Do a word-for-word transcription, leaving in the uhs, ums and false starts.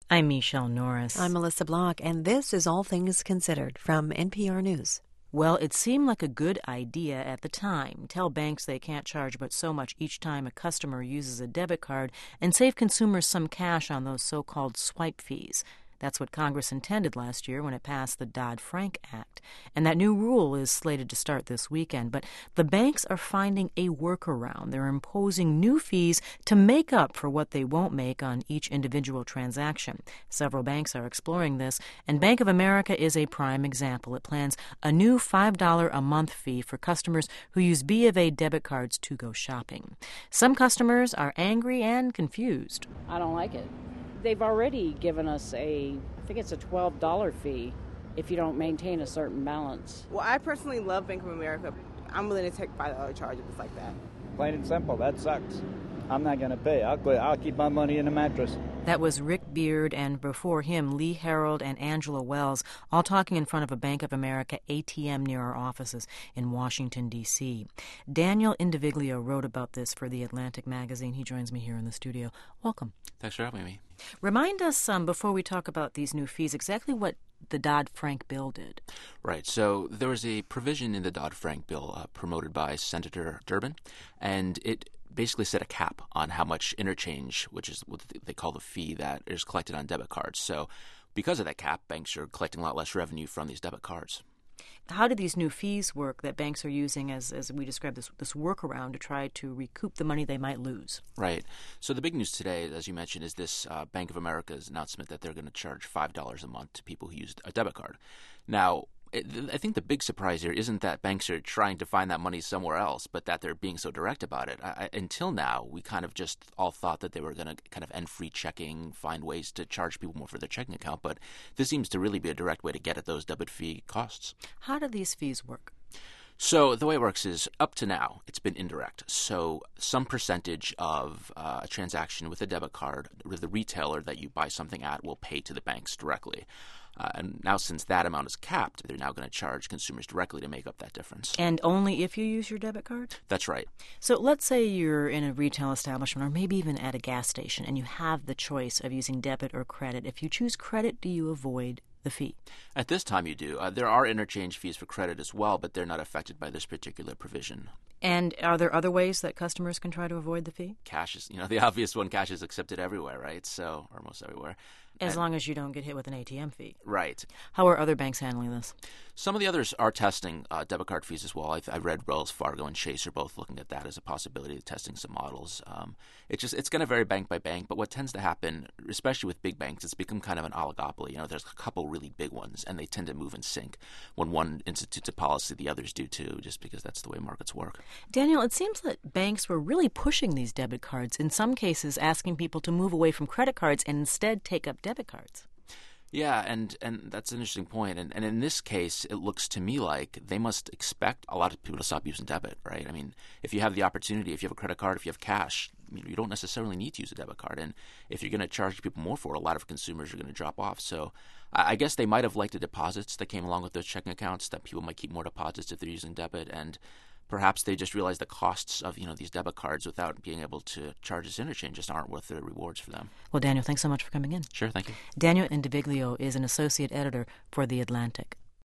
I'm Michelle Norris. I'm Melissa Block, and this is All Things Considered from N P R News. Well, it seemed like a good idea at the time. Tell banks they can't charge but so much each time a customer uses a debit card and save consumers some cash on those so-called swipe fees. That's what Congress intended last year when it passed the Dodd-Frank Act. And that new rule is slated to start this weekend. But the banks are finding a workaround. They're imposing new fees to make up for what they won't make on each individual transaction. Several banks are exploring this, and Bank of America is a prime example. It plans a new five dollars a month fee for customers who use B of A debit cards to go shopping. Some customers are angry and confused. I don't like it. They've already given us a, I think it's a twelve dollars fee if you don't maintain a certain balance. Well, I personally love Bank of America. I'm willing to take five dollars charge if it's like that. Plain and simple, that sucks. I'm not going to pay. I'll, quit. I'll keep my money in the mattress. That was Rick Beard, and before him, Lee Harold and Angela Wells, all talking in front of a Bank of America A T M near our offices in Washington, D C Daniel Indiviglio wrote about this for The Atlantic magazine. He joins me here in the studio. Welcome. Thanks for having me. Remind us, um, before we talk about these new fees, exactly what the Dodd-Frank bill did. Right. So there was a provision in the Dodd-Frank bill uh, promoted by Senator Durbin, and it basically set a cap on how much interchange, which is what they call the fee that is collected on debit cards. So because of that cap, banks are collecting a lot less revenue from these debit cards. How do these new fees work that banks are using as, as we described, this, this workaround to try to recoup the money they might lose? Right. So the big news today, as you mentioned, is this uh, Bank of America's announcement that they're going to charge five dollars a month to people who use a debit card. Now, it, I think the big surprise here isn't that banks are trying to find that money somewhere else, but that they're being so direct about it. I, until now, we kind of just all thought that they were going to kind of end free checking, find ways to charge people more for their checking account, but this seems to really be a direct way to get at those debit fee costs. How do these fees work? So the way it works is, up to now, it's been indirect. So some percentage of uh, a transaction with a debit card, the retailer that you buy something at will pay to the banks directly. Uh, and now since that amount is capped, they're now going to charge consumers directly to make up that difference. And only if you use your debit card? That's right. So let's say you're in a retail establishment or maybe even at a gas station and you have the choice of using debit or credit. If you choose credit, do you avoid the fee? At this time you do. Uh, there are interchange fees for credit as well, but they're not affected by this particular provision. And are there other ways that customers can try to avoid the fee? Cash is, you know, the obvious one. Cash is accepted everywhere, right? So, or most everywhere. As and, long as you don't get hit with an A T M fee. Right. How are other banks handling this? Some of the others are testing uh, debit card fees as well. I, I read Wells Fargo and Chase are both looking at that as a possibility, testing some models. Um, it's just it's going to vary bank by bank, but what tends to happen, especially with big banks, it's become kind of an oligopoly. You know, there's a couple really big ones, and they tend to move in sync. When one institutes a policy, the others do too, just because that's the way markets work. Daniel, it seems that banks were really pushing these debit cards, in some cases asking people to move away from credit cards and instead take up debit cards. Yeah, and, and that's an interesting point. And, and in this case, it looks to me like they must expect a lot of people to stop using debit, right? I mean, if you have the opportunity, if you have a credit card, if you have cash, you know, you don't necessarily need to use a debit card. And if you're going to charge people more for it, a lot of consumers are going to drop off. So I guess they might have liked the deposits that came along with those checking accounts, that people might keep more deposits if they're using debit. And perhaps they just realize the costs of, you know, these debit cards without being able to charge this interchange just aren't worth the rewards for them. Well, Daniel, thanks so much for coming in. Sure, thank you. Daniel Indiviglio is an associate editor for The Atlantic.